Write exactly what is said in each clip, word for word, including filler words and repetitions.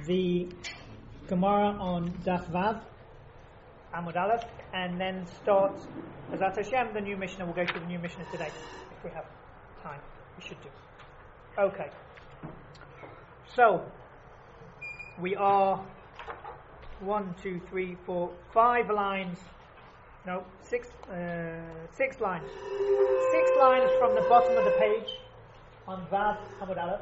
the Gemara on Daf Vav, Amud Aleph, and then start, Hazat Hashem, the new Mishnah. We'll go through the new Mishnah today, if we have time. We should do. Okay. So, we are one, two, three, four, five lines, no, six, uh, six lines. Six lines from the bottom of the page on Vav Amud Aleph.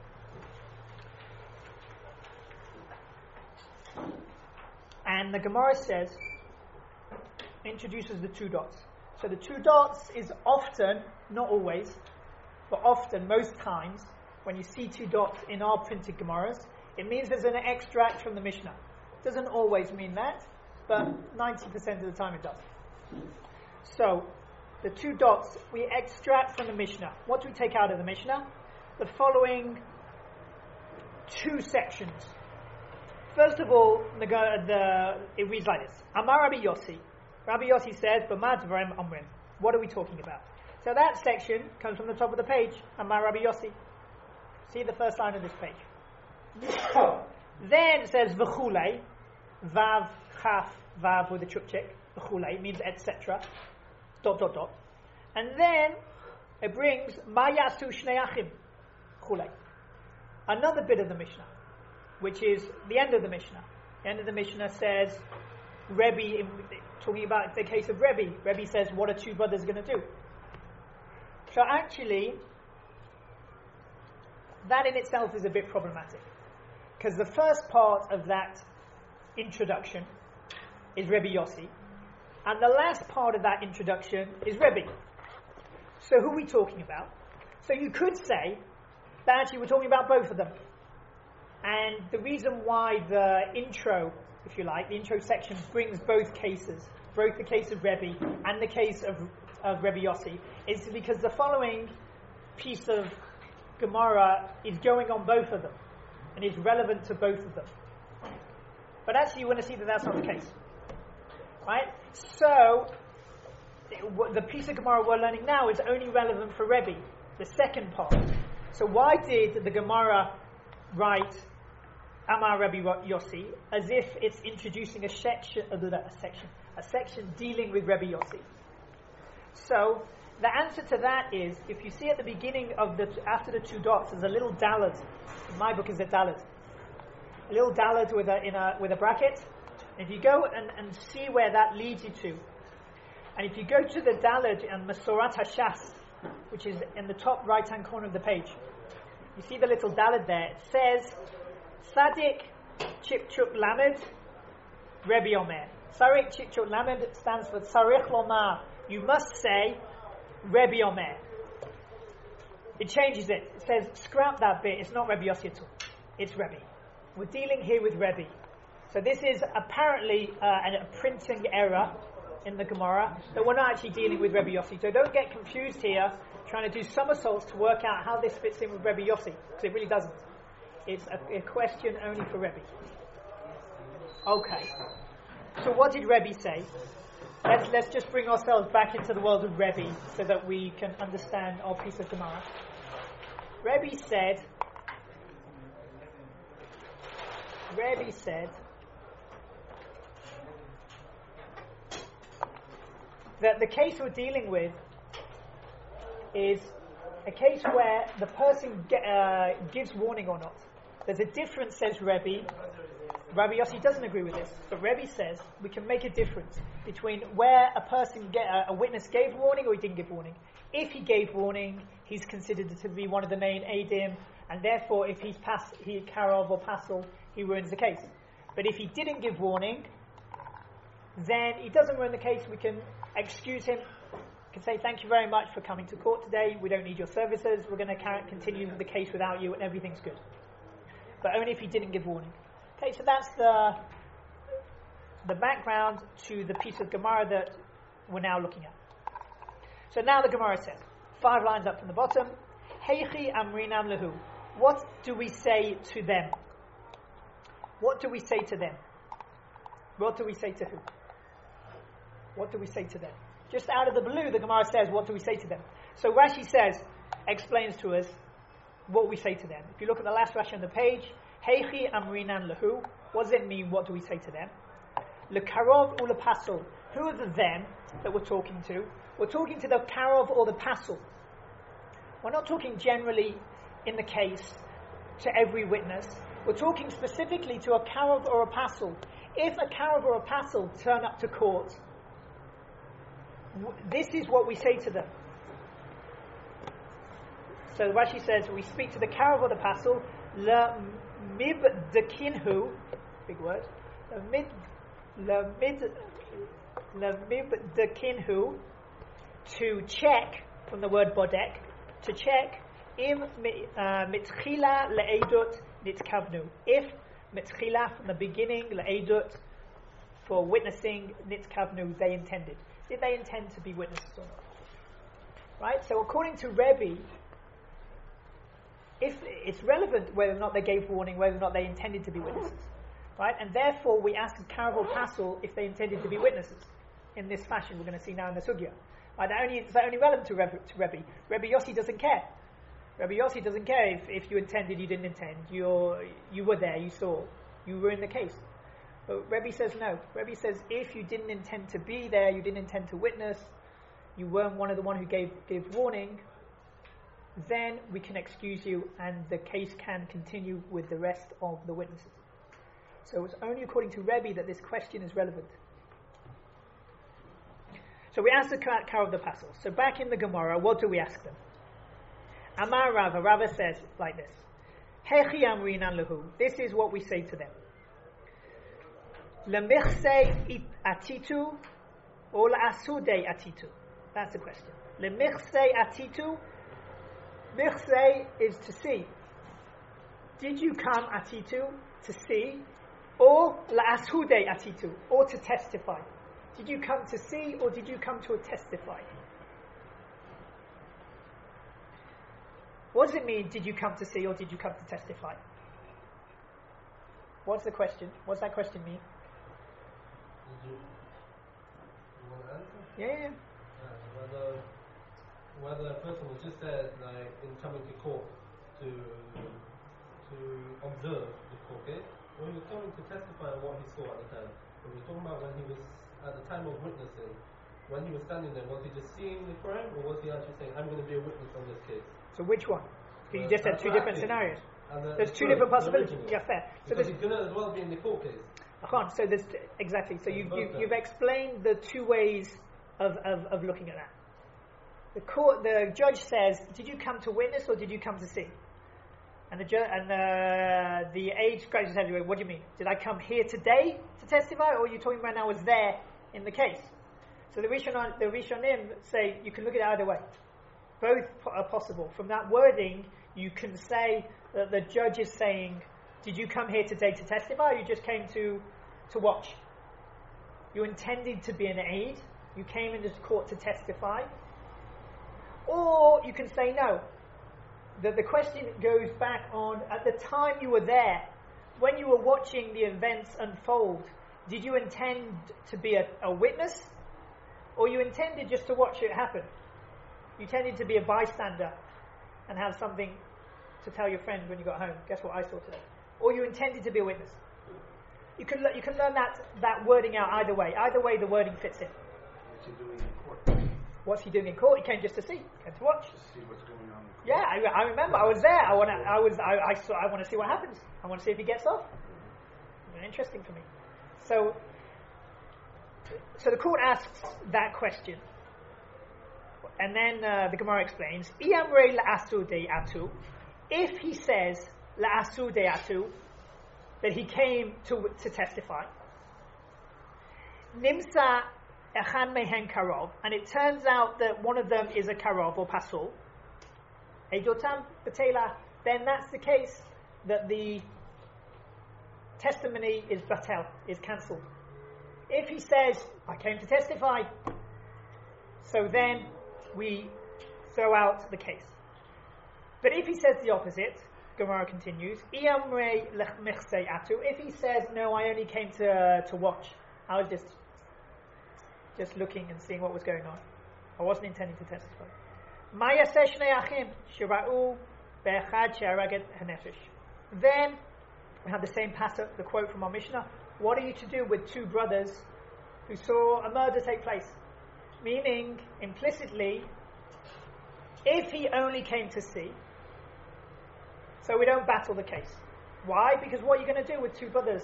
And the Gemara says, introduces the two dots. So the two dots is often, not always, but often, most times, when you see two dots in our printed Gemaras, it means there's an extract from the Mishnah. Doesn't always mean that, but ninety percent of the time it does. So, the two dots, we extract from the Mishnah. What do we take out of the Mishnah? The following two sections. First of all, the, the, it reads like this. Amar Rabbi Yossi. Rabbi Yossi says, B'ma dvarim omrim. What are we talking about? So that section comes from the top of the page. Amar Rabbi Yossi. See the first line of this page. Then it says, V'chulei. Vav, chaf, vav with a chukchik. V'chulei means et cetera. Dot, dot, dot. And then it brings, Ma yasu shnei achim. Chulei. Another bit of the Mishnah, which is the end of the Mishnah. The end of the Mishnah says, Rebbe, talking about the case of Rebbe, Rebbe says, what are two brothers going to do? So actually, that in itself is a bit problematic. Because the first part of that introduction is Rebbe Yossi, and the last part of that introduction is Rebbe. So who are we talking about? So you could say that actually we're talking about both of them. And the reason why the intro, if you like, the intro section brings both cases, both the case of Rebbe and the case of, of Rebbe Yossi, is because the following piece of Gemara is going on both of them and is relevant to both of them. But actually you want to see that that's not the case. Right? So, the piece of Gemara we're learning now is only relevant for Rebbe, the second part. So why did the Gemara write Amar Rabbi Yossi as if it's introducing a section, a section, a section dealing with Rabbi Yossi? So the answer to that is, if you see at the beginning of the after the two dots, there's a little daled. In my book is a daled, a little daled with a in a with a bracket. If you go and, and see where that leads you to, and if you go to the daled and Masorat Hashas, which is in the top right hand corner of the page, you see the little daled there. It says Sadik Chipchuk Lamed Rebbe Omer. Sadik Chipchuk Lamed stands for Tzarich Lomar. You must say Rebbe Omer. It changes it. It says scrap that bit. It's not Rebbe Yossi at all. It's Rebbe. We're dealing here with Rebbe. So this is apparently uh, a printing error in the Gemara, that we're not actually dealing with Rebbe Yossi. So don't get confused here, trying to do somersaults to work out how this fits in with Rebbe Yossi, because it really doesn't. It's a, a question only for Rebbe. Okay. So what did Rebbe say? Let's let's just bring ourselves back into the world of Rebbe so that we can understand our piece of Gemara. Rebbe said, Rebbe said that the case we're dealing with is a case where the person ge- uh, gives warning or not. There's a difference, says Rebbe. Rabbi Yossi doesn't agree with this, but Rebbe says we can make a difference between where a person, get, uh, a witness gave warning or he didn't give warning. If he gave warning, he's considered to be one of the main Eidim, and therefore if he's pass, he Karov or Passel, he ruins the case. But if he didn't give warning, then he doesn't ruin the case. We can excuse him, can say thank you very much for coming to court today, we don't need your services, we're going to carry, continue the case without you and everything's good. But only if he didn't give warning. Okay, so that's the the background to the piece of Gemara that we're now looking at. So now the Gemara says, five lines up from the bottom, Heichi amrinam lehu. What do we say to them? What do we say to them? What do we say to who? What do we say to them? Just out of the blue, the Gemara says, what do we say to them? So Rashi says, explains to us what we say to them. If you look at the last Rashi on the page, Heichi amrinan lahu. What does it mean? What do we say to them? Lekarov or lepasol. Who are the them that we're talking to? We're talking to the karov or the pasol. We're not talking generally in the case to every witness. We're talking specifically to a karov or a pasol. If a karov or a pasol turn up to court, w- this is what we say to them. So Rashi says, we speak to the karov or the pasol, la mibdekinhu, big word, la mid, la mid, la mibdekinhu, to check, from the word bodek, to check, im mitchila le'edut nitkavnu. If mitchila, from the beginning, le'edut, for witnessing, nitkavnu, they intended. Did they intend to be witnesses or not? Right? So according to Rebbe, if it's relevant whether or not they gave warning, whether or not they intended to be witnesses. Right? And therefore we ask Karav or Pasol if they intended to be witnesses in this fashion we're going to see now in the Sugya. Right? That only, it's only relevant to Rebbe, to Rebbe. Rebbe Yossi doesn't care. Rebbe Yossi doesn't care if, if you intended, you didn't intend. You're, you were there, you saw. You were in the case. But Rebbe says no. Rebbe says if you didn't intend to be there, you didn't intend to witness, you weren't one of the one who gave, gave warning, then we can excuse you and the case can continue with the rest of the witnesses. So it's only according to Rebbe that this question is relevant. So we ask the car of the Pasol. So back in the Gemara, what do we ask them? Amar Rava, Rava says like this. Hechi amrinan lahu. This is what we say to them. Lemichse atitu or la'asude atitu. That's the question. Lemichse atitu. Michse is to see. Did you come atitu to see, or la'asude atitu, or to testify? Did you come to see, or did you come to testify? What does it mean, did you come to see, or did you come to testify? What's the question? What's that question mean? Did you, you want to answer? Yeah, yeah. Uh, whether, whether a person was just there, like, in coming to court to to observe the court case, or he was coming to testify on what he saw at the time. But we're talking about when he was, at the time of witnessing, when he was standing there, was he just seeing the crime, or was he actually saying, I'm going to be a witness on this case? So which one? Because you Uh, just said two different scenarios. The, There's the two first, different the possibilities. original. Yeah, fair. So Because there's, he could as well be in the court case. uh-huh, so there's t- exactly. So Yeah, you, both you, sides. you've explained the two ways of, of, of looking at that. The court, the judge says, "Did you come to witness or did you come to see?" And the ju- and the the age graduate says, "What do you mean? Did I come here today to testify, or are you talking when I was there in the case?" So the Rishonim, the Rishonim say you can look at it either way. Both are possible. From that wording, you can say that the judge is saying, did you come here today to testify, or you just came to, to watch? You intended to be an aide, you came into court to testify. Or you can say no. That the question goes back on, at the time you were there, when you were watching the events unfold, did you intend to be a, a witness? Or you intended just to watch it happen? You tended to be a bystander and have something to tell your friend when you got home. Guess what I saw today? Or you intended to be a witness. You can le- you can learn that, that wording out either way. Either way, the wording fits in. What's he doing in court? What's he doing in court? He came just to see, came to watch. To see what's going on in court. Yeah, I, I remember. I was there. I want to. I was. I, I saw. I want to see what happens. I want to see if he gets off. Interesting for me. So, so the court asks that question. And then uh, the Gemara explains, "Iamre la'asu de'atu." If he says la'asu de'atu, that he came to to testify, nimsa echan mehen karov, and it turns out that one of them is a karov or pasul, edotam batela, then that's the case that the testimony is batel, is cancelled. If he says, "I came to testify," so then we throw out the case. But if he says the opposite, Gemara continues, "Iamre lechmichse atu." If he says, "No, I only came to uh, to watch. I was just just looking and seeing what was going on. I wasn't intending to testify." Maya shnei achim shira'u be'echad she'araget hanefesh. Then We have the same pattern, the quote from our Mishnah. What are you to do with two brothers who saw a murder take place? Meaning, implicitly, if he only came to see, so we don't battle the case. Why? Because what are you going to do with two brothers?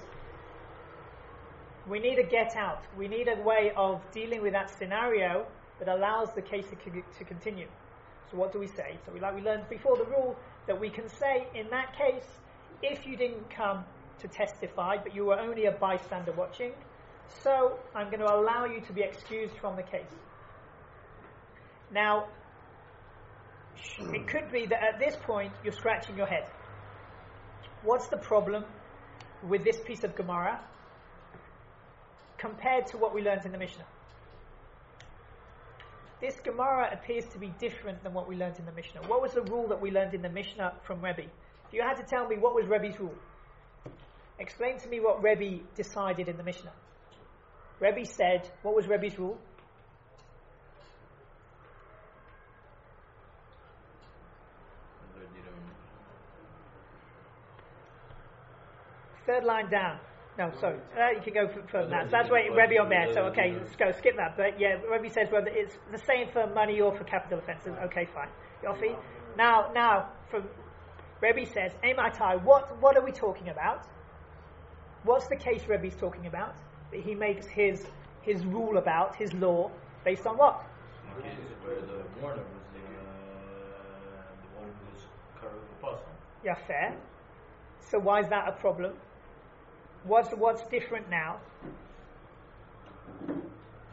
We need a get out. We need a way of dealing with that scenario that allows the case to, to continue. So what do we say? So we, like we learned before, the rule that we can say in that case, if you didn't come to testify, but you were only a bystander watching, so I'm going to allow you to be excused from the case. Now, it could be that at this point you're scratching your head. What's the problem with this piece of Gemara compared to what we learned in the Mishnah? This Gemara appears to be different than what we learned in the Mishnah. What was the rule that we learned in the Mishnah from Rebbe? If you had to tell me what was Rebbe's rule, explain to me what Rebbe decided in the Mishnah. Rebbe said, what was Rebbe's rule? Third line down. No, sorry. Uh, you can go f- further than that. So that's where Rebbe on there. So, okay, let's go. Skip that. But yeah, Rebbe says whether it's the same for money or for capital offences. Okay, fine. Yofi. Now, now, from Rebbe says, Eimatai, what, what are we talking about? What's the case Rebbe's talking about? That he makes his his rule about, his law, based on what? The case where the mourner was the, uh, the one who was covered with the puzzle. Yeah, fair. So why is that a problem? What's what's different now? In terms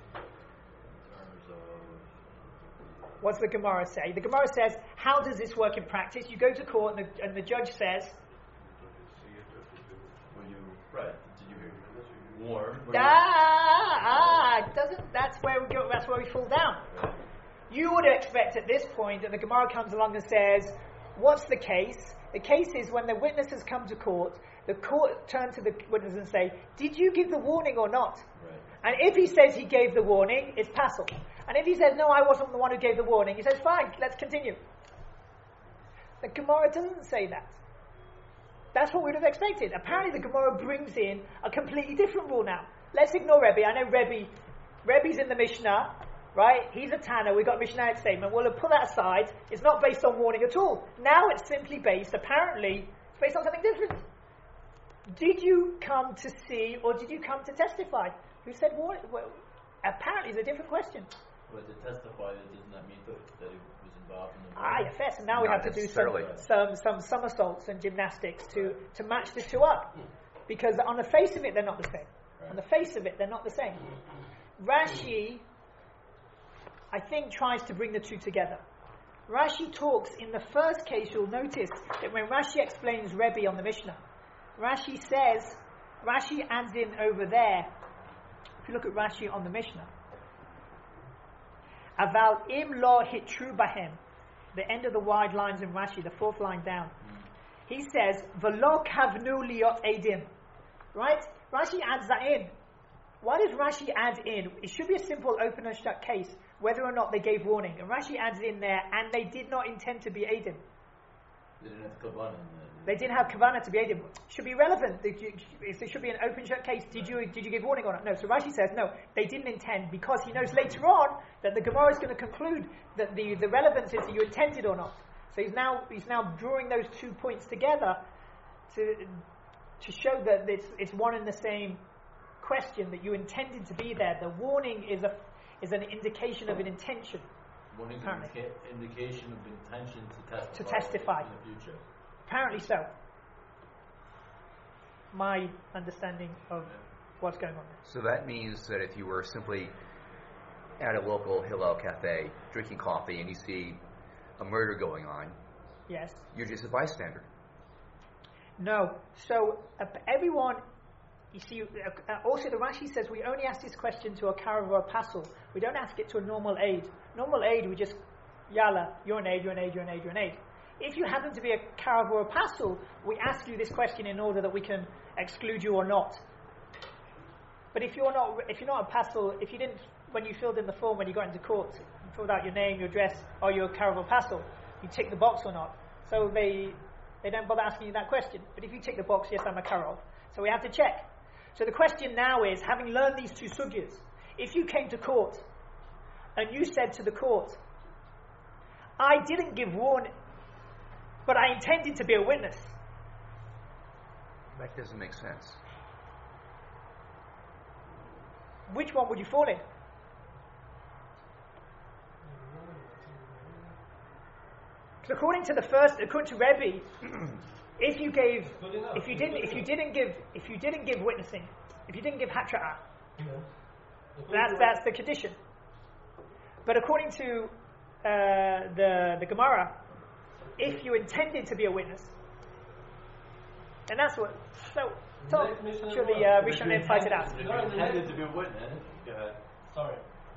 of What's the Gemara say? The Gemara says, how does this work in practice? You go to court and the, and the judge says, when you right, did you warn? ah, ah, it doesn't. That's where we go. That's where we fall down. Right. You would expect at this point that the Gemara comes along and says, what's the case? The case is when the witnesses come to court, the court turn to the witness and say, did you give the warning or not? Right. And if he says he gave the warning, it's passel. And if he says, no, I wasn't the one who gave the warning, he says, fine, let's continue. The Gemara doesn't say that. That's what we would have expected. Apparently the Gemara brings in a completely different rule now. Let's ignore Rebbe. I know Rebbe, Rebbe's in the Mishnah, right? He's a Tana. We've got a Mishnah statement. We'll put that aside. It's not based on warning at all. Now it's simply based, apparently, it's based on something different. Did you come to see or did you come to testify? Who said warning? Well, apparently it's a different question. But to testify, that does not mean that, that it was involved in the Ah, yes, yes. And now we Not have to do some, necessarily. some some somersaults and gymnastics to, to match the two up. Because on the face of it, they're not the same. On the face of it, they're not the same. Rashi, I think, tries to bring the two together. Rashi talks, in the first case, you'll notice that when Rashi explains Rebbe on the Mishnah, Rashi says, Rashi adds in over there, if you look at Rashi on the Mishnah, Aval im lo hitru bahem, the end of the wide lines in Rashi, the fourth line down. Mm. He says, V'lo kavnu liot edim. Right? Rashi adds that in. Why does Rashi add in? It should be a simple open and shut case, whether or not they gave warning. And Rashi adds in there, and they did not intend to be edim. They didn't have kavanah in there. They didn't have kavanah to be edim. Should be relevant. There should be an open shut case. Did you did you give warning or not? No. So Rashi says no. They didn't intend, because he knows later on that the Gemara is going to conclude that the, the relevance is that you intended or not. So he's now he's now drawing those two points together to to show that it's it's one and the same question, that you intended to be there. The warning is a is an indication of an intention. One Apparently. indica- indication of intention to testify, To testify. in the future. Apparently so. My understanding of what's going on there. So that means that if you were simply at a local Hillel cafe drinking coffee and you see a murder going on, Yes. you're just a bystander. No. So uh, everyone, you see, uh, uh, also the Rashi says we only ask this question to a Karav or a Pasul. We don't ask it to a normal aid. Normal aid, we just, Yalla, you're an aid, you're an aid, you're an aid, you're an aid. If you happen to be a Karav or a Pasul, we ask you this question in order that we can exclude you or not. But if you're not, if you're not a Pasul, if you didn't, when you filled in the form when you got into court, you filled out your name, your address, or you're a Karav or Pasul, you tick the box or not. So they, They don't bother asking you that question. But if you tick the box, yes, I'm a karov. So we have to check. So the question now is, having learned these two sugyas, if you came to court and you said to the court, I didn't give warning, but I intended to be a witness. That doesn't make sense. Which one would you fall in? Because according to the first, according to Rebbe, if you gave, if you didn't, if you didn't give, if you didn't give witnessing, if you didn't give hatra'ah, Yeah. that's that's the condition. But according to uh, the the Gemara, if you intended to be a witness, and that's what. So, so Next mission sure as the well. uh, Rishon then fight it out. If you intended to be a witness, go ahead. Sorry.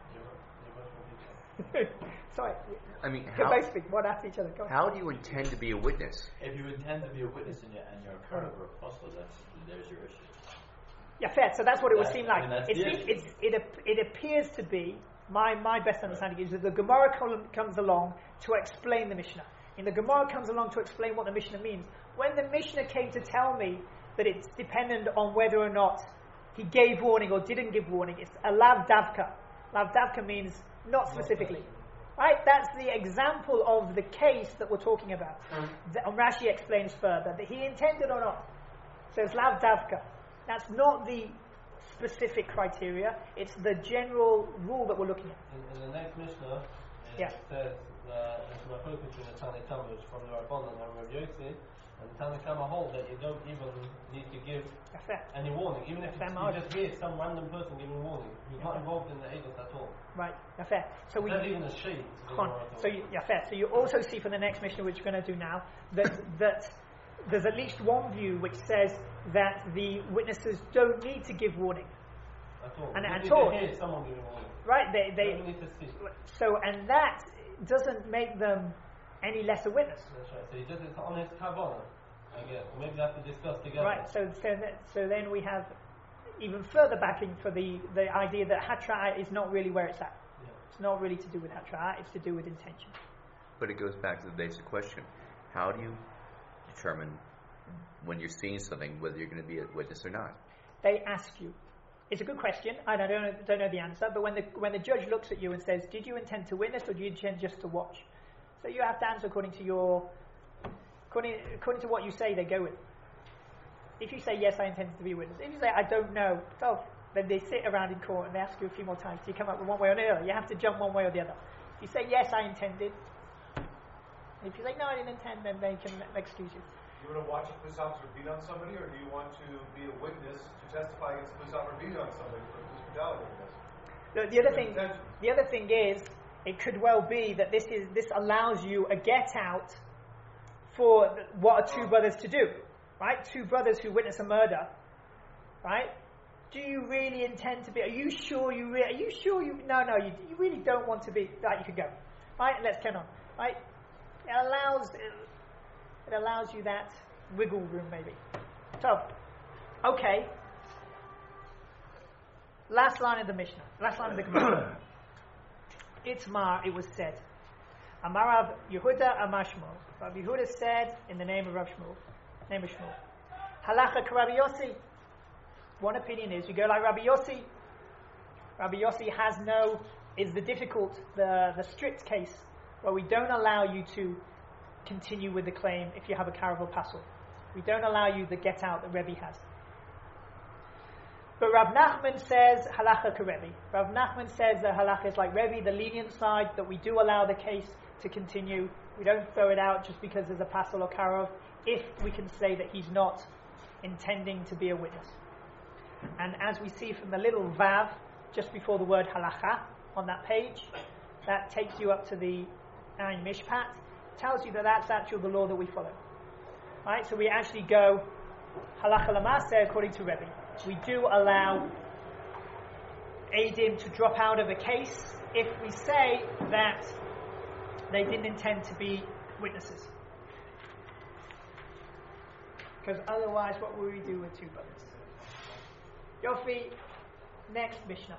Sorry, I mean, you how, both speak one after each other. Go on. how do you intend to be a witness? If you intend to be a witness and you're, and you're a Karev or a apostle, that's there's your issue. Yeah, fair. So that's what it would That's- seem I like. mean, that's It, the seems, issue. it's, it, ap- it appears to be, my, my best understanding is that the Gemara column comes along to explain the Mishnah. And the Gemara comes along to explain what the Mishnah means. When the Mishnah came to tell me that it's dependent on whether or not he gave warning or didn't give warning, it's a lav davka. Lav davka means not specifically. Right? That's the example of the case that we're talking about. The, and Rashi explains further that he intended or not. So it's lav davka. That's not the specific criteria, it's the general rule that we're looking at. In, in the next Mishnah, it Yeah. says that it's my focus between the Tanna Kama, which is from the Rabbanan and Rav Yossi, and the Tanna Kama hold that you don't even need to give That's fair. any warning, even if Fair you margin. just hear some random person giving warning who's not involved in the Eidos at all. Right, that's fair. So we Not even a shade. Con. So you, yeah, fair. So you also see from the next Mishnah, which we're going to do now, that that there's at least one view which says that the witnesses don't need to give warning. At all. And you at need all. to hear someone giving warning. Right? They You they don't need to see. so and that doesn't make them any less a witness. That's right. So he just it's on his kavanah, I guess. Maybe we have to discuss together. Right. So so, that, so then we have even further backing for the, the idea that hatra'ah is not really where it's at. Yeah. It's not really to do with hatra'ah, it's to do with intention. But it goes back to the basic question. How do you determine when you're seeing something whether you're going to be a witness or not? They ask you. It's a good question. I don't know, don't know the answer, but when the when the judge looks at you and says, "Did you intend to witness or did you intend just to watch?" So you have to answer according to your according according to what you say. They go with. If you say yes, I intended to be a witness. If you say I don't know, so then they sit around in court and they ask you a few more times. Do you come up with one way or the other? You have to jump one way or the other. If you say yes, I intended. If you say no, I didn't intend, then they can excuse you. Do you want to watch a police officer beat on somebody, or do you want to be a witness to testify against a police officer beating on somebody for police brutality? The, the other thing, the other thing is, it could well be that this is this allows you a get out for th- what are two brothers to do, right? Two brothers who witness a murder, right? Do you really intend to be? Are you sure you? Re- are you sure you? No, no, you, you really don't want to be. Right, you can go. Right, let's carry on. Right, it allows it, it allows you that wiggle room, maybe. So, okay. Last line of the Mishnah. Last line of the Gemara. Itzmar, it was said. Amar Rav Yehuda Amar Shmuel. Rav Yehuda said in the name of Rav Shmuel. Name of Shmuel. Halacha Rabbi Yossi. One opinion is you go like Rabbi Yossi. Rabbi Yossi has no, is the difficult, the, the strict case where we don't allow you to continue with the claim if you have a caravel passel. We don't allow you the get out that Rebbe has. But Rav Nachman says halacha ka Rebbe. Rav Nachman says that halacha is like Rebbe, the lenient side, that we do allow the case to continue. We don't throw it out just because there's a passel or karav, if we can say that he's not intending to be a witness. And as we see from the little vav just before the word halacha on that page, that takes you up to the Ein Mishpat, tells you that that's actually the law that we follow. Right? So we actually go halacha l'maaseh according to Rebbe. We do allow Eidim to drop out of a case if we say that they didn't intend to be witnesses. Because otherwise, what will we do with two brothers? Yofi, next Mishnah.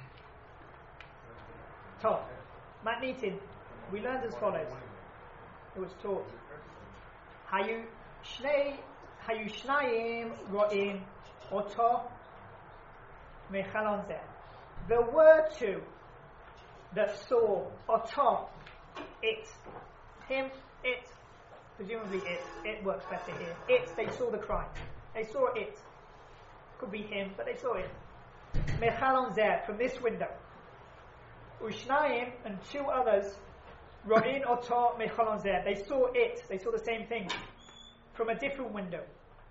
Top. Matnitin, we learned as follows. It was taught. Hayu shnei hayu shnayim ro'im oto mechalon zeh. There were two that saw oto, it, him, it, presumably it, it works better here. It, they saw the crime. They saw it. Could be him, but they saw it. Mechalon zeh, from this window. Ushnayim, and two others, ro'in oto mechalon zeh. They saw it, they saw the same thing, from a different window.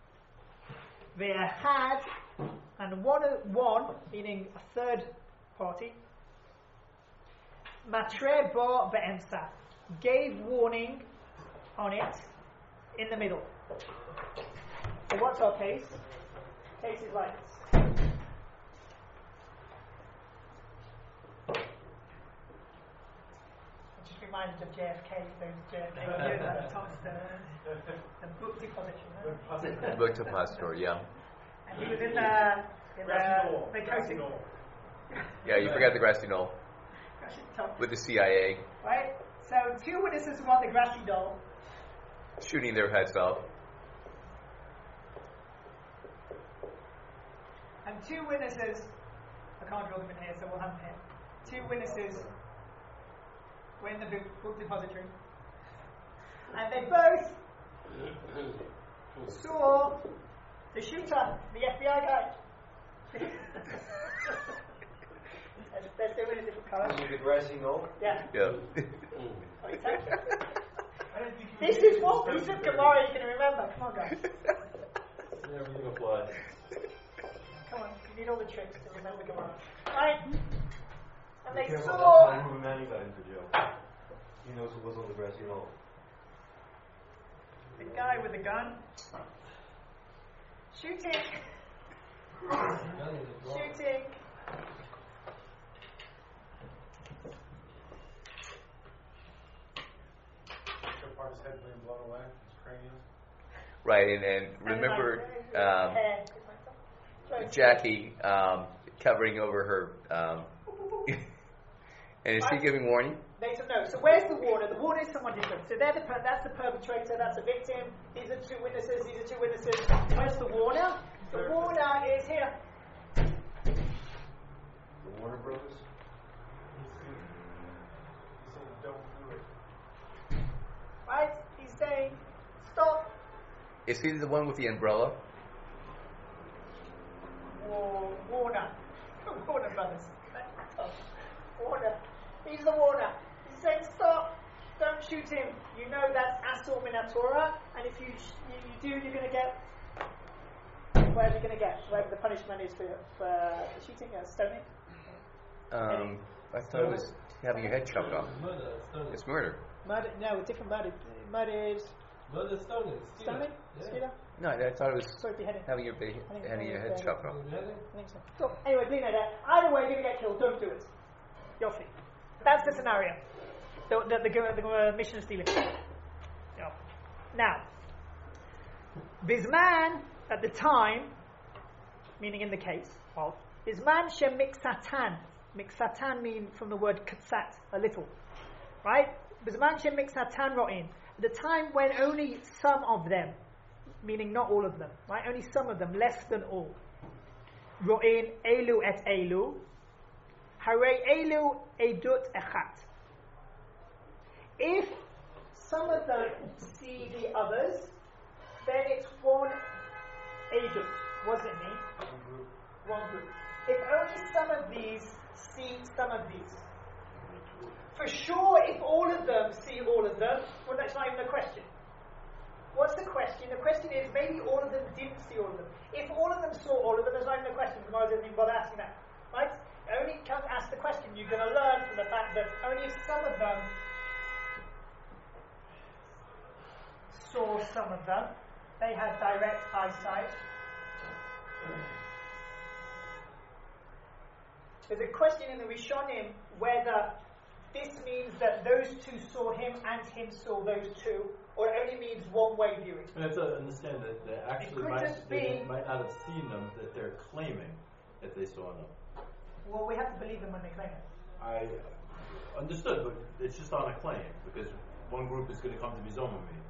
Ve'ahad, and one, one, meaning a third party, matre bo be'emsa, gave warning on it in the middle. So what's our case? Case is like this. I'm just reminded of J F K, those J F K years at the top, the, the book depository. Right? Book depository, yeah. And he was in the in the, the coasting. Yeah, you forgot the grassy knoll with the C I A. Right? So two witnesses were on the grassy knoll, shooting their heads off. And two witnesses, I can't draw them in here, so we'll have them here. Two witnesses were in the book, book depository. And they both saw the shooter, the F B I guy. They're still in a different colour. The grassy knoll? Yeah. Yeah. Oh, exactly. This is what piece of Gemara you're going to remember. Come on, guys. Never gonna fly. Come on, you need all the tricks to remember Gemara. Right? And they Careful, saw that's how Manny got into jail. He knows who was on the grassy knoll. the guy with the gun shooting, shooting. Part of his head being blown away, his cranium. Right, and, and remember um, Jackie um, covering over her, um, and is she giving warning? Later, no. So where's the warner? The warner is someone different. So they're the per- that's the perpetrator, that's the victim. These are two witnesses. These are two witnesses. Where's the warner? The warner is here. The Warner Brothers? He said, don't do it. Right? He's saying, stop. Is he the one with the umbrella? War- Warner. Warner Brothers. Warner. He's the warner. He's saying, stop. Don't shoot him. You know that's Asur min Torah, and if you, sh- you you do, you're going to get whatever you're going to get, whatever the punishment is for for shooting, uh, stoning. Um, I thought it was having your head chopped off. Murder, stoning. It's murder. Murder? No, a different murder. Murder is Murder, stoning. stoning. Yeah. Skeeter? No, I thought it was Sorry, beheading. having your be- I think having your head beheading. chopped off. Really? I think so. So anyway, leave it there. Either way, you're going to get killed. Don't do it. Yofi. That's the scenario. The the the, the, the uh, mission of stealing. Yeah. Now, Bizman at the time, meaning in the case of Bizman shem miksatan. Miksatan mean from the word katsat, a little, right? Bizman shem miksatan ro'in. At the time when only some of them, meaning not all of them, right? Only some of them, less than all. Ro'in elu et elu. Hare elu edut echat. If some of them see the others, then it's one edut. What does it mean? One group. One group. If only some of these see some of these. For sure, if all of them see all of them, well, that's not even a question. What's the question? The question is, maybe all of them didn't see all of them. If all of them saw all of them, there's not even a question. Gemara doesn't even bother asking that. Right? Only come ask the question. You're going to learn from the fact that only if some of them saw some of them, they had direct eyesight. There's a question in the Rishonim whether this means that those two saw him and him saw those two, or it only means one-way viewing. We have to understand that they actually could might, just they be- might not have seen them, that they're claiming that they saw them. Well, we have to believe them when they claim it. I understood, but it's just on a claim, because one group is going to come to be Zoma me.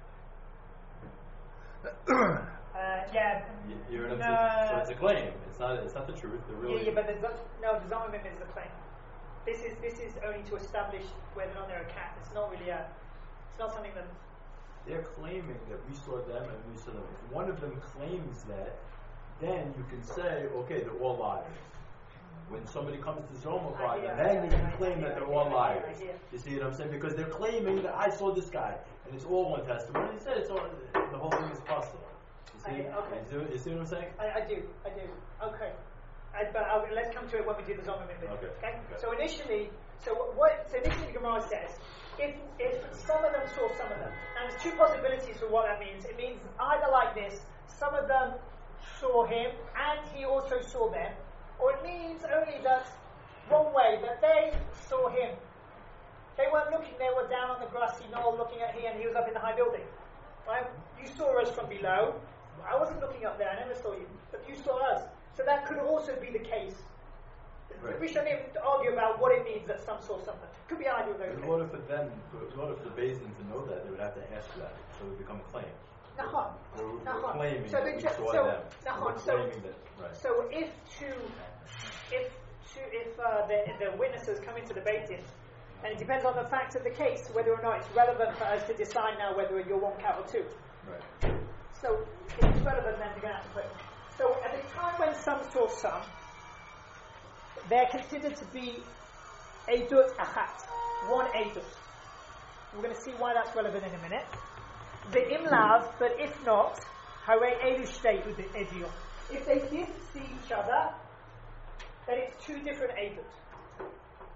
Uh, yeah. You, you're in a, No. so it's a claim. It's not. It's not the truth. They're really. Yeah, yeah, but there's not, no, the Zomimim is the claim. This is this is only to establish whether or not they're a cat. It's not really a. It's not something that. They're claiming that we saw them and we saw them. If one of them claims that, then you can say, okay, they're all liars. When somebody comes to Zoma by them, then you can claim that they're all liars. You see what I'm saying? Because they're claiming that I saw this guy, and it's all one testimony. He said it's all. The whole thing is possible. You see? I, okay. You see, you see what I'm saying? I, I do, I do. Okay. I, but I'll, let's come to it when we do the Zomimim bit. Okay. Okay? Okay. So initially, so what? So initially, the Gemara says, if if some of them saw some of them, and there's two possibilities for what that means. It means either like this: some of them saw him, and he also saw them, or it means only that one way that they saw him. They weren't looking; they were down on the grassy knoll looking at he, and he was up in the high building. Right? You saw us from below. I wasn't looking up there. I never saw you, but you saw us. So that could also be the case. Right. We shouldn't even argue about what it means that some saw something. Could be either of those. In order for them, in order for the Basin to know that, they would have to ask that, so it would become a claim. Nahon. We're, we're Nahon. claiming So that they we ju- saw so, them. Nahon, We're so, claiming that, right. so if two, if two, if uh, the, the witnesses come into the Beit Din, and it depends on the fact of the case whether or not it's relevant for us to decide now whether you're one cat or two. Right. So if it's relevant, then you're going to have to put. So at the time when some saw some, they're considered to be Eidut Achat, one Eidut. We're going to see why that's relevant in a minute. The Imlav, but if not, Hare Elu Shtei Ediyot. If they didn't see each other, then it's two different Eidut.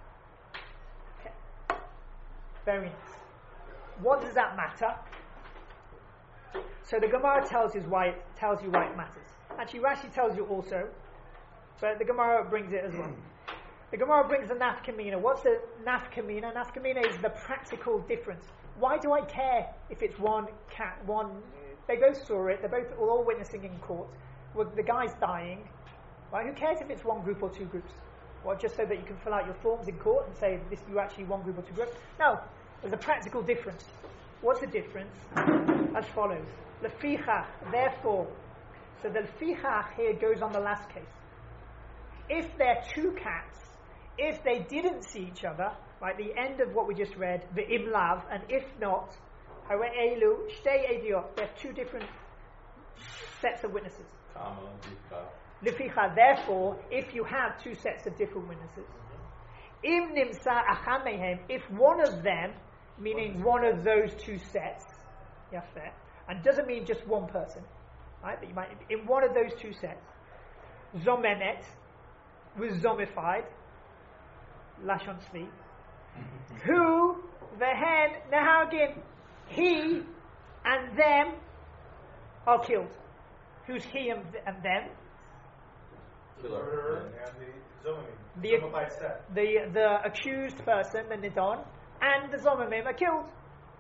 Okay. Very nice. What does that matter? So the Gemara tells you why it tells you why it matters. Actually, Rashi tells you also, but the Gemara brings it as well. The Gemara brings the nafkamina. What's the nafkamina? Nafkamina is the practical difference. Why do I care if it's one cat, one? They both saw it. They're both all witnessing in court. Well, the guy's dying. Right? Who cares if it's one group or two groups? Well, just so that you can fill out your forms in court and say this you actually one group or two groups. No, there's a practical difference. What's the difference? As follows. Lefichach, therefore. So the lefichach here goes on the last case. If they're two cats, if they didn't see each other, right, the end of what we just read, the imlav, and if not, hare'elu, shtei ediot, they're two different sets of witnesses. Lefichach, therefore, if you have two sets of different witnesses, im nimsa achad mehem, if one of them, meaning one of those two sets, yafeh, and doesn't mean just one person, right? But you might in one of those two sets, zomenet was zomified, lashon tzvi, who vehen nahagin, he and them are killed. Who's he and, th- and them? The murderer and the zomimim. The, Zombified set. the the accused person, the nidon, and the zomimim are killed.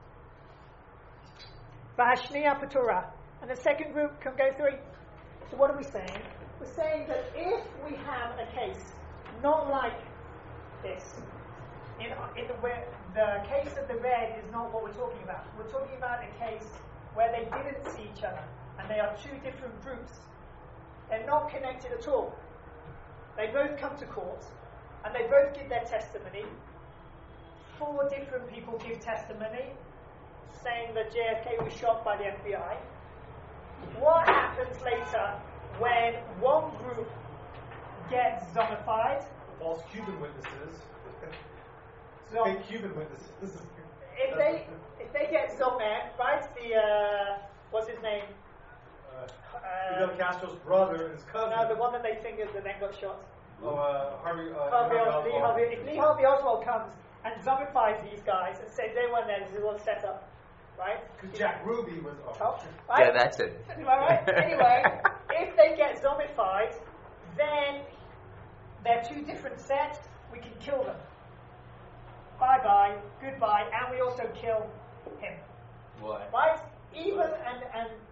V'hashniya patura, and the second group can go through. So what are we saying? We're saying that if we have a case not like this, in, in the, where the case of the red is not what we're talking about. We're talking about a case where they didn't see each other, and they are two different groups. They're not connected at all. They both come to court, and they both give their testimony. Four different people give testimony, saying that J F K was shot by the F B I. What happens later when one group gets zombified? False Cuban witnesses. So Fake Cuban witnesses. if they if they get zombie, right? The uh, what's his name? Uh, Uh, Fidel Castro's brother and his cousin. no, the one that they think is the then got shot. Oh, uh, Harvey. Uh, Harvey, Harvey Lee Oswald. Harvey, if Lee Harvey Oswald comes and zombifies these guys and says they weren't there, this is all set up, right? Because Jack Ruby was. Oh. Oh, right? Yeah, that's it. Am I right? Anyway, if they get zombified, then they're two different sets. We can kill them. Bye bye, goodbye, and we also kill him. Why? Right? Even and and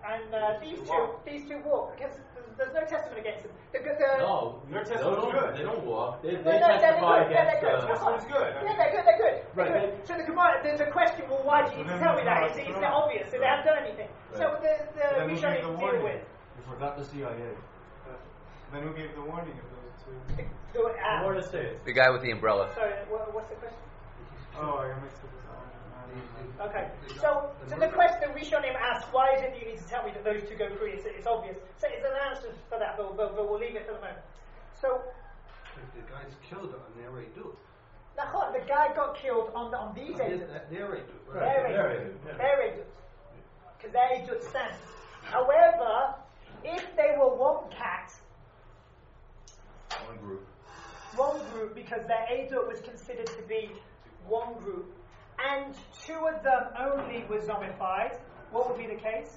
and uh, these two, these two walk because there's, there's no testament against them. The, the, No, Your they testament's don't, good. they don't walk. They, No, they no, they're testify good. Yeah, against they're good. the. Testament's good. I Yeah, mean, they're good. They're good. They're Right. good. So the Gemara, there's a question. Well, why do you need to tell me that? It's, it's not obvious. So they haven't done anything. So Right. the the Then who Rishonim gave the deal warning? with. You forgot the C I A. Then who gave the warning of those two? Do it. More Uh, to say it. The guy with the umbrella. sorry. What, what's the question? Oh, I mixed it up. Okay. So, so the question Rishonim asks, why is it that you need to tell me that those two go free? It's, it's obvious. So it's an answer for that, but, but, but we'll leave it for the moment. So, The guy's killed on their Eidut. Nachon, the guy got killed on the, on these edges. Their Eidut. Their Their edut. edut, yeah. Their edut. Because their edut stands. However, if they were one cat, One group. one group, because their edut was considered to be one group, and two of them only were zombified, what would be the case?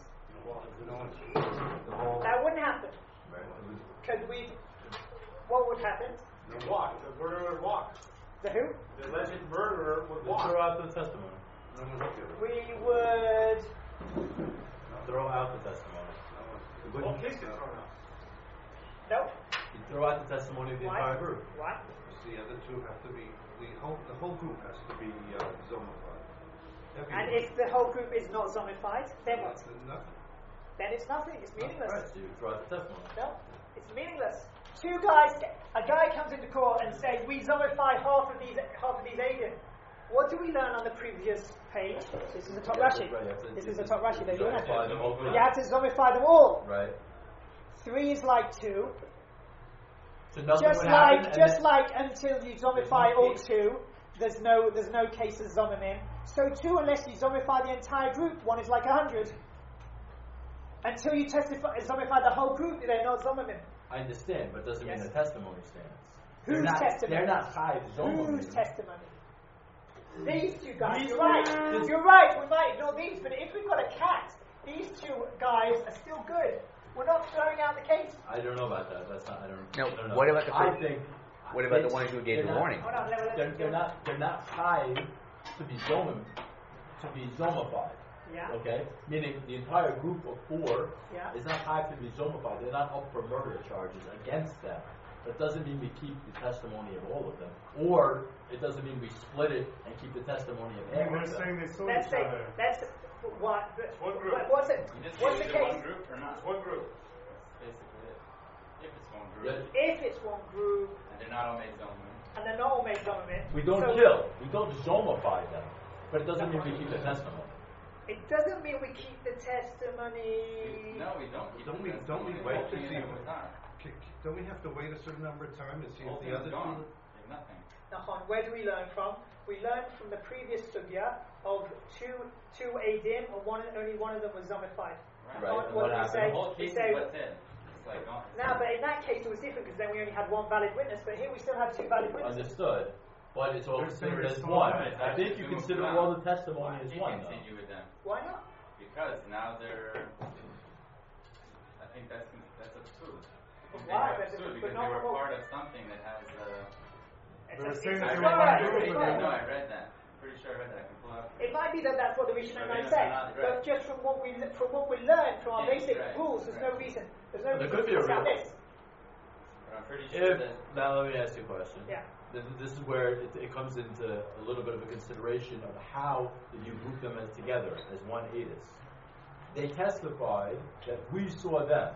That wouldn't happen. Because we, what would happen? The walk. The murderer would walk. The who? The alleged murderer would They walk. throw out the testimony. We would. Throw out the testimony. The whole case gets thrown out. Nope. You throw out the testimony of the Why? entire group. Why? The other two have to be, the whole, the whole group has to be uh, zombified. And if the whole group is not zombified, then what? Then nothing. Then it's nothing. It's meaningless. Right, so you throw out the testimony. No, it's meaningless. Two guys, a guy comes into court and says, "We zombify half of these, half of these Aiden." What do we learn on the previous page? This is the top Yeah, Rashi. right, you have to- This you is the have top Rashi. There you go. zombify the whole group. You have to zombify them all. Right. Three is like two. So nothing Just would like, happen, and just then- like until you zombify no all case. two, there's no, there's no case of zombimim. So too, unless you zombify the entire group, one is like a hundred. Until you testify, zombify the whole group, they're not zombimim. I understand, but doesn't Yes. mean the testimony stands. Whose they're not, testimony? They're not tied zomimim. Whose testimony? These two guys. These You're right. two- You're right. We might ignore these, but if we've got a cat, these two guys are still good. We're not throwing out the case. I don't know about that. That's not. I don't. No, I don't know. what about the I fir- think. What about the they- one who gave they're the not- warning? Hold on, let- let- They're, they're not. They're not tied to be zomim, to be zomified. Yeah. Okay, meaning the entire group of four Yeah. is not tied to be zomified. They're not up for murder charges against them. That doesn't mean we keep the testimony of all of them, or it doesn't mean we split it and keep the testimony of I mean, half they're of them. saying they saw Let's each say other. that's what. one group. what- What's it? You just What's say the either case? one group or not. It's one group. That's basically it. If it's one group, Yeah. If it's one group and they're not all made zombie. and they're not all made zombie, We don't so kill. We don't zomify them, but it doesn't mean we keep the testimony. It doesn't mean we keep the testimony. No, we don't. Keep Don't the we- don't we testimony. wait We're to keeping see it if- over time. K- k- Don't we have to wait a certain number of time to see Whole if the thing's other gone. two? There's nothing. Nahon, where do we learn from? We learn from the previous sugya of two two Adim, and one only one of them was zombified. Right. Right, What, and what what do we happened? say? The whole We case say is what's in. It's like gone. now, but in that case it was different because then we only had one valid witness. But here we still have two valid witnesses. Understood, but it's all They're saying considered as it's one. all right. I think you It's consider moved all on. the testimony as You one, though. continue with them Why not? because now they're. I think that's that's absurd. They Why? were That's absurd absurd, because but they not were for- part of something that has. Uh, It's They were a- saying it's that a they I were story. one read, group, It's a but I they- know, story. I read that. Pretty sure I read that. I can pull out. It might be that that's what the Rishon But Nine it's said, not but right. just from what we from what we learned from our Yeah, basic right, rules, there's no right. reason. There's no There reason could to be a discount real- this. But I'm pretty sure If, that. now let me ask you a question. Yeah. Th- This is where it, it comes into a little bit of a consideration of how did you group them as together as one Adis. They testified that we saw them.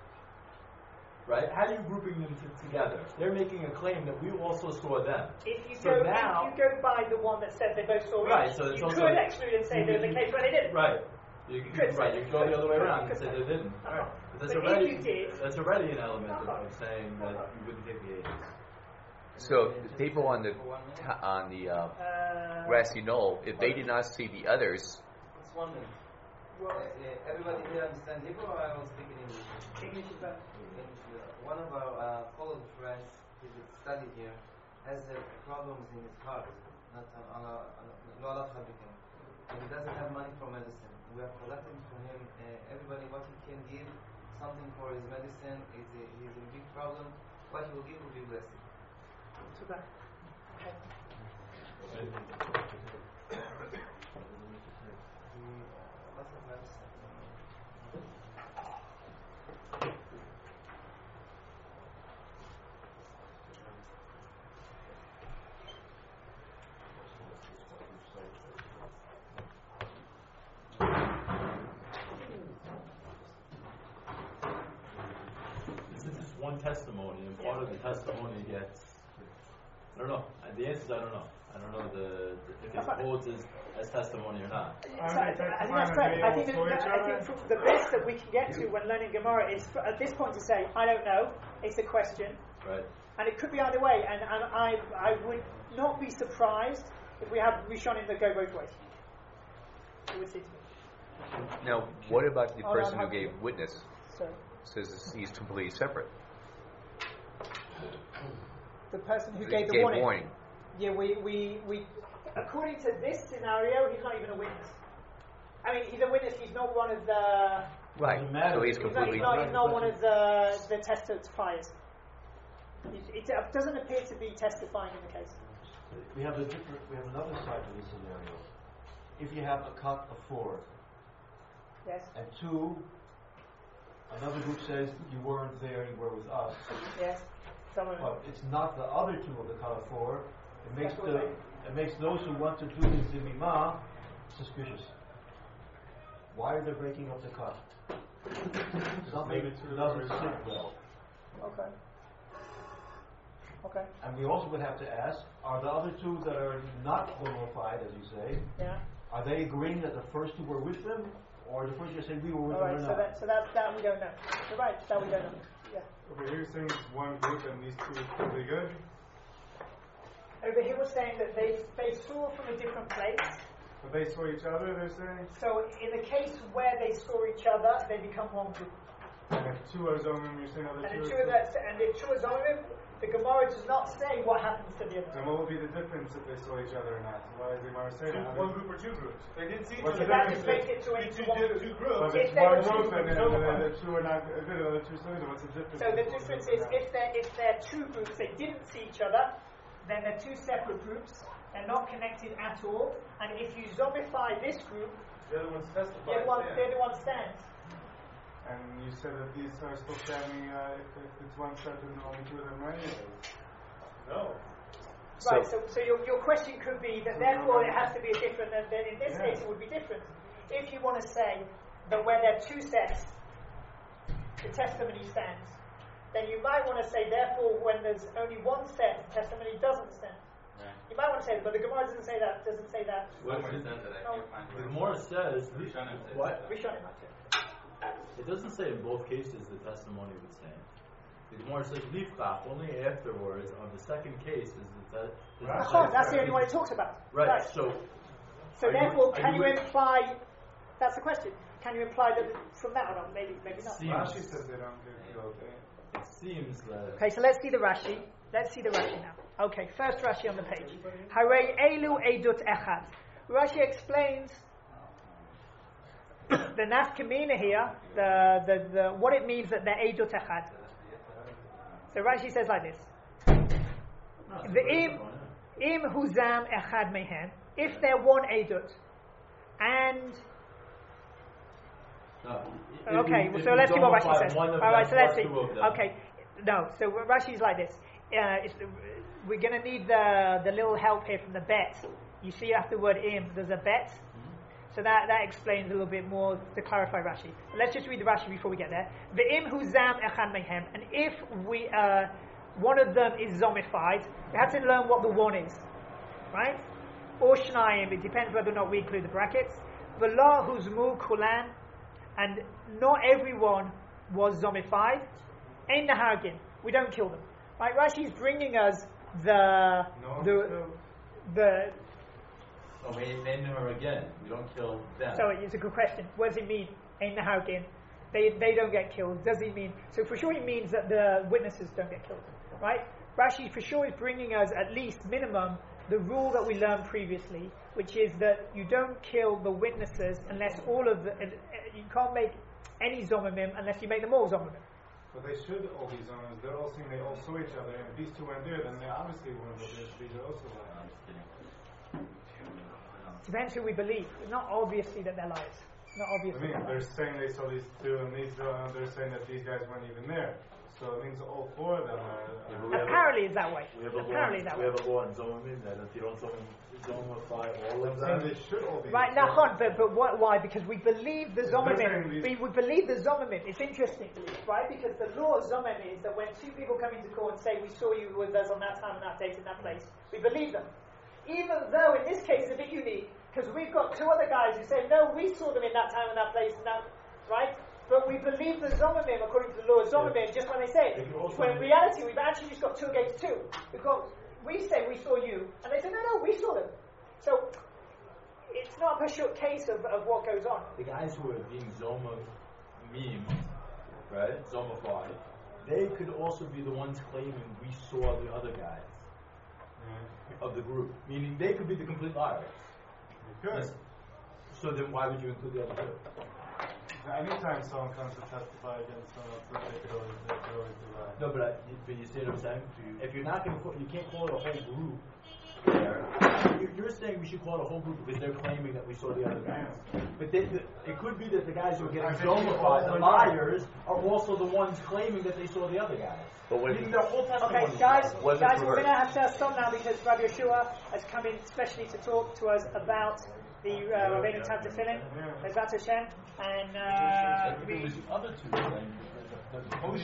Right? How are you grouping them t- together? They're making a claim that we also saw them. If you So go now- if you go by the one that said they both saw Right, each, so it's you also- could exclude and say you there's a could- case where they didn't. Right. You, you, Could right, say. you go the other way Could- around and could say say. they didn't. Uh-huh. Right. But that's But if already you did- that's already an element of, Uh-huh. of saying that Uh-huh. you wouldn't take the Adis. So the people on the t- on the uh, Uh, grassy knoll, if they did not see the others, Just wondering. well, Uh, everybody here understand Hebrew or I will speak in English? English is better. English, uh, one of our uh, followed friends who study here has uh, problems in his heart, not on a lot of everything. And he doesn't have money for medicine. We are collecting for him uh, everybody what he can give, something for his medicine. Is a, he's in big problem. What he will give will be blessed. Too bad. Okay. He, uh, lots of medicine. one testimony, and part of the testimony gets. I don't know. Uh, The answer is I don't know. I don't know the, the if it holds as, as testimony or not. So, I think that's correct. I think, that, I think from the best that we can get to when learning Gemara is for, at this point to say, I don't know, it's a question. Right. And it could be either way, and, and I I would not be surprised if we have Rishonim that go both ways. It would seem to me. Now, what about the Oh, person no, who gave witness? So, Says he's completely separate. the person who He gave the gave warning. warning. Yeah, we, we, we, according to this scenario, he's not even a witness. I mean, he's a witness, he's not one of the... Right. Doesn't matter. So he's He's not, completely. he's not, he's not one of the, the testifiers. It, it doesn't appear to be testifying in the case. We have a different. We have another side to this scenario. If you have a cut of four Yes? and two, another group says you weren't there, you were with us. Yes? Someone... But it's not the other two of the cut of four. It makes That's the what it makes those who want to do the zimimah suspicious. Why are they breaking up the cut? Something doesn't sit well. Okay. Okay. And we also would have to ask, are the other two that are not qualified, as you say, Yeah. are they agreeing that the first two were with them? Or the first two say we were with All right, them or so not? that, so that, that we don't know. You're right, that we don't know. Yeah. Over here, you're saying it's one group and these two are pretty good. Over here we're saying that they, they saw from a different place. But they saw each other, they're saying. So in the case where they saw each other, they become one group. And if two are Zomim, you're saying other And two the two are of that, and if two is Zomim, the Gemara does not say what happens to the other. Then what would be the difference if they saw each other or not? Why is the Gemara saying that? One group or two groups. They didn't see each What's other. the That difference? just makes it to If into two, one two, group. two But groups. if If it's they one were group two and then groups, the, no the two are not good, the other two are what's the difference? So the difference is if they're, if they're two groups, they didn't see each other, then they're two separate groups, they're not connected at all, and if you zomify this group, The other one's the testified. other one, yeah. the other one stands. And you said that these are still standing uh, if, if it's one set and only two of them are anyways. No. So, Right, so, so your, your question could be that therefore it has to be a different, and then in this Yeah. case it would be different. If you want to say that where there are two sets, the testimony stands, then you might want to say therefore when there's only one set, the testimony doesn't stand. Right. You might want to say that, but the Gemara doesn't say that, doesn't say that. Somewhere it says that I No. can't find The where. Gemara says Rishonim says what? that. Rishonim might say. It doesn't say in both cases the testimony would stand. The Gemara says lifchach only afterwards on the second case is that. Is Right. Oh, that's the only one it talks about. Right. So. So are you- therefore, are can you you, with- imply? That's the question. Can you imply that from that or not? Maybe, maybe not. Seems- Rashi says they don't get killed. They, It seems that. Okay, so let's see the Rashi. Let's see the Rashi now. Okay, first Rashi on the page. Harei elu edut echad. Rashi explains the nafkamina here, the, the, the what it means that they're edut echad. So Rashi says like this: the im im huzam echad mehen. If they're one edut, and No, okay, if you- so if let's you see what Rashi zomify says. one of All right, them so let's or see. two of them. Okay, no, so Rashi's like this. Uh, it's, we're going to need the the little help here from the bet. You see after the word im, there's a bet. So that, that explains a little bit more to clarify Rashi. But let's just read the Rashi before we get there. Ve'im huzam echad mehem. And if we uh, one of them is zomified, we have to learn what the one is, right? Or shnayim. It depends whether or not we include the brackets. V'la huzmu kulan. And not everyone was zombified. Ein nahargin. We don't kill them. Right? Rashi's bringing us the No, the no. So the. Oh, we name her again. We don't kill them. So it's a good question. What does it mean? Ein nahargin. They they don't get killed. Does it mean? So for sure it means that the witnesses don't get killed. Right? Rashi for sure is bringing us at least minimum the rule that we learned previously, which is that you don't kill the witnesses unless all of the, uh, you can't make any zomimim unless you make them all zomimim. but they should all be Zomims. They're all saying they all saw each other, and if these two weren't there, then they obviously weren't there. These are also I'm liars. just kidding. Depends who we believe. It's not obviously that they're liars. Not I obviously. mean, they're they're liars. saying they saw these two, and these uh, they're saying that these guys weren't even there. So it means all four of them are. Yeah, are but we have a- Apparently it's that way. We have a law. Apparently it's that We way. have a law in Zomim that if you don't zom- zomify all I'm of saying them, they should all be. Right, four. Nachon, but, but what, why? Because we believe the They're saying Zomimim. these- We, we believe the Zomimim. It's interesting, right? Because the law of Zomim is that when two people come into court and say, we saw you with us on that time and that date in that place, we believe them. Even though in this case it's a bit unique, because we've got two other guys who say, no, we saw them in that time and that place and that, right? But we believe the Zomimim according to the law of Zomimim, just when they say it. They can also When in be- reality we've actually just got two against two. We've got, we say we saw you, and they say, no, no, we saw them. So it's not a short case of, of what goes on. the guys who are being zoma memed, right, zomified, they could also be the ones claiming we saw the other guys of the group. Meaning they could be the complete liars. You could. So then why would you include the other two? Anytime someone comes to testify against someone else, they could always, they could always do that. No, but, I, but you see what I'm saying? If you're not going to, you can't call it a whole group. There, You- you're saying we should call it a whole group because they're claiming that we saw the other guys. But they, the, it could be that the guys who are getting I think you zombified, the also- liars, are also the ones claiming that they saw the other guys. But what if Meaning their whole testimony. Okay, guys, What if guys, it's we're going to reversed? have to stop now because Rabbi Yeshua has come in specially to talk to us about the uh, Rabbeinu Tam Tefillin, Bezrat Hashem, and uh, It we was the other two. Like,